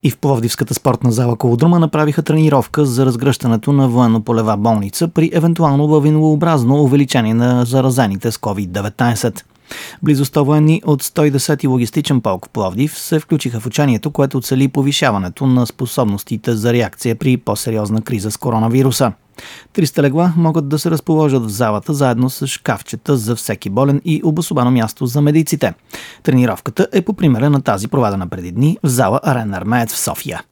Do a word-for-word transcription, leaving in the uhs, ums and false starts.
И в Пловдивската спортна зала Колодрума направиха тренировка за разгръщането на военно-полева болница при евентуално лавинообразно увеличение на заразените с ковид деветнайсет. Близо сто военни от сто и десети логистичен полк в Пловдив се включиха в учението, което цели повишаването на способностите за реакция при по-сериозна криза с коронавируса. триста легла могат да се разположат в залата заедно с шкафчета за всеки болен и обособено място за медиците. Тренировката е по примера на тази, проведена преди дни в зала Арена Армеец в София.